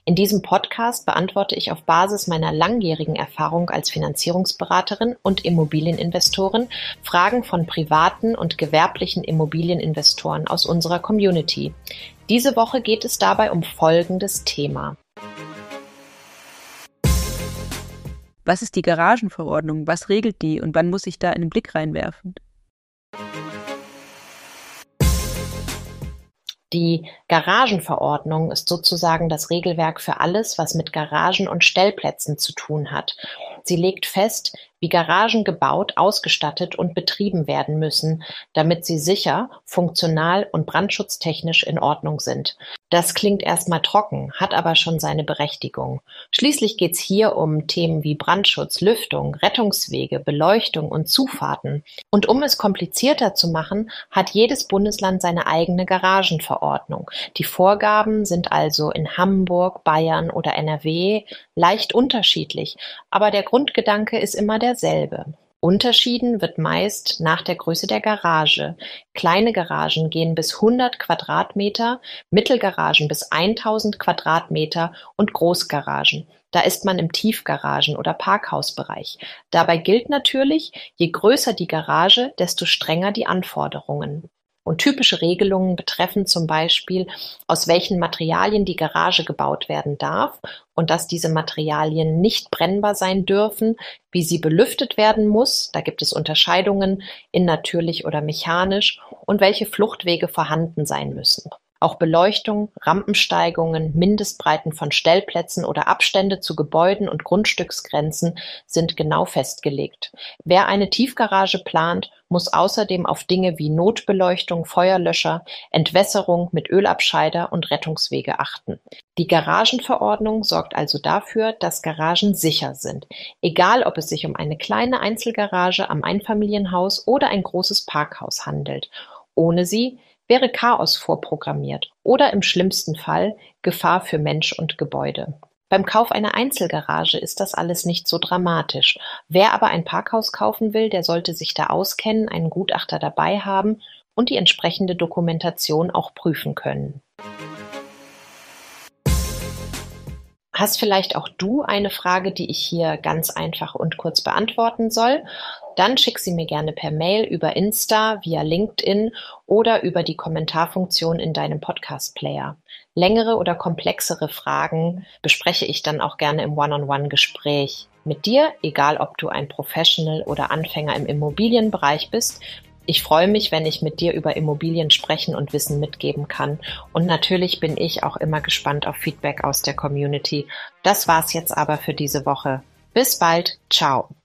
In diesem Podcast beantworte ich auf Basis meiner langjährigen Erfahrung als Finanzierungsberaterin und Immobilieninvestorin Fragen von privaten und gewerblichen Immobilieninvestoren aus unserer Community. Diese Woche geht es dabei um folgendes Thema. Was ist die Garagenverordnung? Was regelt die und wann muss ich da einen Blick reinwerfen? Die Garagenverordnung ist sozusagen das Regelwerk für alles, was mit Garagen und Stellplätzen zu tun hat. Sie legt fest, wie Garagen gebaut, ausgestattet und betrieben werden müssen, damit sie sicher, funktional und brandschutztechnisch in Ordnung sind. Das klingt erstmal trocken, hat aber schon seine Berechtigung. Schließlich geht's hier um Themen wie Brandschutz, Lüftung, Rettungswege, Beleuchtung und Zufahrten. Und um es komplizierter zu machen, hat jedes Bundesland seine eigene Garagenverordnung. Die Vorgaben sind also in Hamburg, Bayern oder NRW leicht unterschiedlich, aber der Grundgedanke ist immer derselbe. Unterschieden wird meist nach der Größe der Garage. Kleine Garagen gehen bis 100 Quadratmeter, Mittelgaragen bis 1000 Quadratmeter und Großgaragen. Da ist man im Tiefgaragen- oder Parkhausbereich. Dabei gilt natürlich, je größer die Garage, desto strenger die Anforderungen. Und typische Regelungen betreffen zum Beispiel, aus welchen Materialien die Garage gebaut werden darf und dass diese Materialien nicht brennbar sein dürfen, wie sie belüftet werden muss, da gibt es Unterscheidungen in natürlich oder mechanisch, und welche Fluchtwege vorhanden sein müssen. Auch Beleuchtung, Rampensteigungen, Mindestbreiten von Stellplätzen oder Abstände zu Gebäuden und Grundstücksgrenzen sind genau festgelegt. Wer eine Tiefgarage plant, muss außerdem auf Dinge wie Notbeleuchtung, Feuerlöscher, Entwässerung mit Ölabscheider und Rettungswege achten. Die Garagenverordnung sorgt also dafür, dass Garagen sicher sind, egal ob es sich um eine kleine Einzelgarage am Einfamilienhaus oder ein großes Parkhaus handelt. Ohne sie wäre Chaos vorprogrammiert oder im schlimmsten Fall Gefahr für Mensch und Gebäude. Beim Kauf einer Einzelgarage ist das alles nicht so dramatisch. Wer aber ein Parkhaus kaufen will, der sollte sich da auskennen, einen Gutachter dabei haben und die entsprechende Dokumentation auch prüfen können. Hast vielleicht auch du eine Frage, die ich hier ganz einfach und kurz beantworten soll? Dann schick sie mir gerne per Mail, über Insta, via LinkedIn oder über die Kommentarfunktion in deinem Podcast-Player. Längere oder komplexere Fragen bespreche ich dann auch gerne im One-on-One-Gespräch mit dir, egal ob du ein Professional oder Anfänger im Immobilienbereich bist. Ich freue mich, wenn ich mit dir über Immobilien sprechen und Wissen mitgeben kann. Und natürlich bin ich auch immer gespannt auf Feedback aus der Community. Das war's jetzt aber für diese Woche. Bis bald. Ciao.